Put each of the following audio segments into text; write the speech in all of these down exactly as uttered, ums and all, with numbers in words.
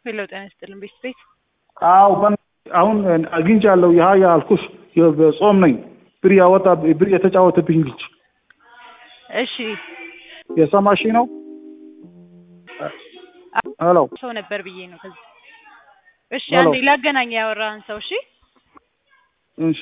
ሄሎ ጤና ይስጥልኝ ቤት ቤት አዎ አሁን አግኝቻለሁ ያ ያልኩሽ የጾም ነኝ ብር ያወጣ ብር የተጫወተብኝ ልጅ እሺ የሰማሽ ነው ሄሎ ሰው ነበር ብዬ ነው ከዚህ እሺ አንዴ ላገናኝ ያወራን ሰው እሺ እሺ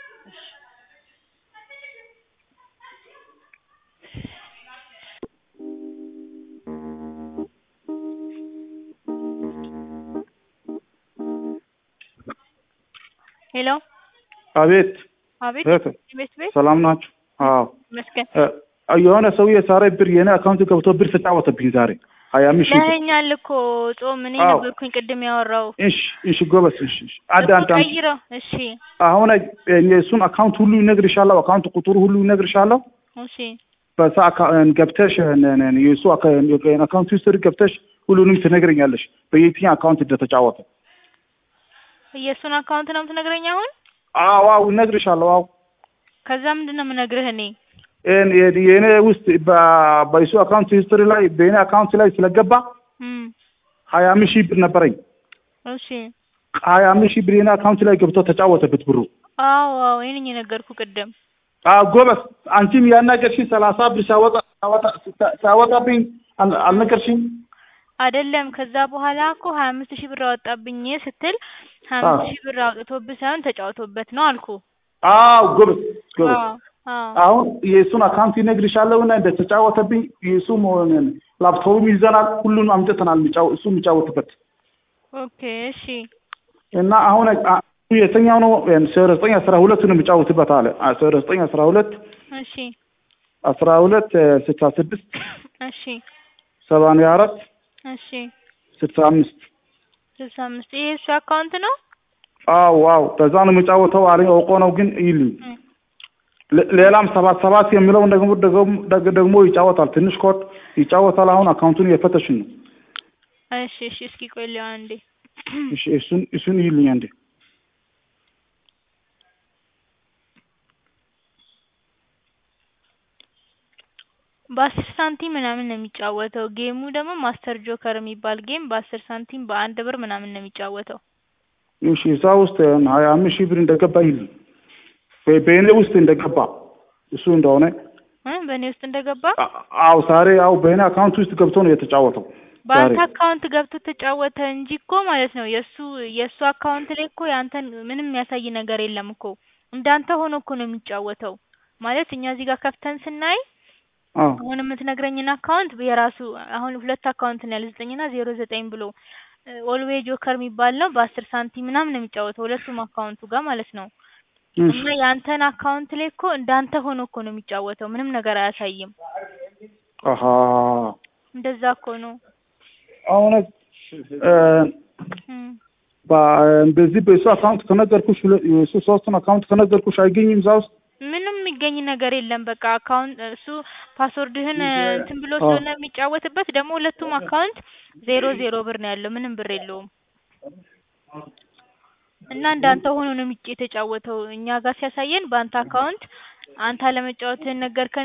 ሄሎ አቤት አቤት ቤት ቤት ሰላም ናችሁ አዎ መስከን የሆነ ሰውዬ ዛሬ ብር የኔ አካውንት ገብቶ ብር ተጫወተብኝ ዛሬ ሀያ አምስት ሺህ ለኛል እኮ ጾም እኔ ነበርኩኝ ቅድም ያወራው እሺ እሺ ጎበስ እሺ አዳንታ ቀይረው እሺ አሁን የሱን አካውንት ሁሉ ይነግርሻለሁ አካውንት ቁጥሩ ሁሉ ይነግርሻለሁ እሺ በዛ ገብተሽ የሱ አካውንት ሂስትሪ ገብተሽ ሁሉንም ትነግረኛለሽ በየትኛው አካውንት እንደተጫወተ የሱን አካውንት ነው የምትነግረኝ አሁን አዎ አዎ እነግርሻለሁ አዎ ከዛ ምንድነው የምነግርህ እኔ እኔ የኔ ውስጥ በሱ አካውንት ሂስትሪ ላይ በኔ አካውንት ላይ ስለገባ ሀያ አምስት ሺህ ብር ነበረኝ እሺ ሀያ አምስት ሺህ ብር የኔ አካውንት ላይ ገብቶ ተጫወተበት ብሩ አዎ አዎ እኔን የነገርኩ ቅድም አዎ ጎበስ አንቺም ያናገርሽኝ ሰላሳ ብር ሳወጣ ሳወጣብኝ አልነገርሽኝ አይደለም ከዛ በኋላ እኮ ሀያ አምስት ሺህ ብር አወጣብኝ ስትል ሀያ አምስት ሺህ ብር አውጥቶብህ ሳይሆን ተጫውቶበት ነው አልኩ አዎ ጎበስ ጎበስ አሁን የሱን አካውንት ይነግርሻለሁና እንደተጫወተብኝ የሱ መሆኑን ላፕቶፕም ይዘናል ሁሉንም አምጥተናል እሱ የሚጫወትበት ኦኬ እሺ እና አሁን የተኛው ነው ዘጠኝ አስራ ሁለት ነው የሚጫወትበት አለ ዘጠኝ አስራ ሁለት እሺ አስራ ሁለት ስልሳ ስድስት እሺ ሰማንያ አራት እሺ ስልሳ አምስት ስልሳ አምስት ይሄ እሱ አካውንት ነው አዎ አዎ በዛ ነው የሚጫወተው አለኝ አውቆ ነው ግን ይልኝ ሌላም ሰባት ሰባት የሚለው ደግሞ ደግሞ ይጫወታል ትንሽ ኮድ ይጫወታል አሁን አካውንቱን እየፈተሽን ነው እሺ እሺ እስኪ ቆይ ሊያ አንዴ እሺ እሱን እሱን ይልኝ አንዴ በአስር ሳንቲም ምናምን ነው የሚጫወተው ጌሙ ደግሞ ማስተር ጆከር የሚባል ጌም በአስር ሳንቲም በአንድ ብር ምናምን ነው የሚጫወተው እሺ እዛ ውስጥ ሀያ አምስት ሺህ ብር እንደገባ ይልኝ በእኔ ውስጥ እንደገባ እሱ እንደሆነ እ በእኔ ውስጥ እንደገባ አው ዛሬ አው በእኔ አካውንት ውስጥ ገብቶ ነው የተጫወተው በአንተ አካውንት ገብቶ ተጫወተ እንጂ እኮ ማለት ነው የሱ የሱ አካውንት ላይ እኮ ያንተን ምንም የሚያሳይ ነገር የለም እኮ እንዳንተ ሆኖ እኮ ነው የሚጫወተው ማለት እኛ እዚህ ጋር ከፍተን ስናይ አሁን የምትነግረኝን አካውንት የራሱ አሁን ሁለት አካውንት ነው ያለ ዘጠኝ እና ዜሮ ዘጠኝ ብሎ ኦልዌይ ጆከር የሚባል ነው በአስር ሳንቲም ምናምን ነው የሚጫወተው ሁለቱም አካውንቱ ጋር ማለት ነው እና ያንተን አካውንት ላይ እኮ እንዳንተ ሆኖ እኮ ነው የሚጫወተው ምንም ነገር አያሳይም አሃ እንደዛ እኮ ነው አሁን በዚህ በሱ አካውንት ከነገርኩሽ የሱ ሶስቱን አካውንት ከነገርኩሽ አይገኝም እዛ ውስጥ ምንም የሚገኝ ነገር የለም በቃ አካውንት እሱ ፓስወርድህን እንትን ብሎ ስለሆነ የሚጫወትበት ደግሞ ሁለቱም አካውንት ዜሮ ዜሮ ብር ነው ያለው ምንም ብር የለውም እና እንዳንተ ሆኖ ነው የተጫወተው እኛ ጋር ሲያሳየን በአንተ አካውንት አንተ ለመጫወትህን ነገርከን